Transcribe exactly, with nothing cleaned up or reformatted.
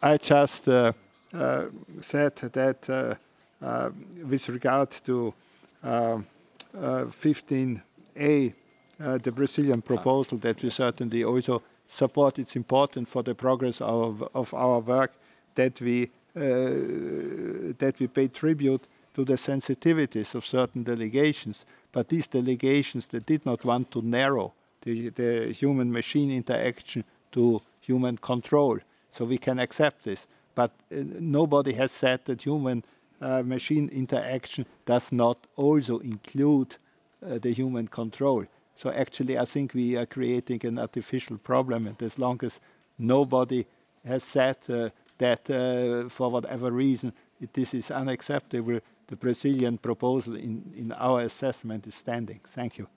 I just uh, uh, said that uh, uh, with regard to uh, uh, fifteen A, uh, the Brazilian proposal, that we Yes. certainly also support. It's important for the progress of, of our work that we uh, that we pay tribute to the sensitivities of certain delegations. But these delegations, they did not want to narrow the, the human-machine interaction to human control. So we can accept this. But uh, nobody has said that human-machine uh, interaction does not also include uh, the human control. So actually, I think we are creating an artificial problem. And as long as nobody has said uh, that uh, for whatever reason it, this is unacceptable, the Brazilian proposal in, in our assessment is standing. Thank you.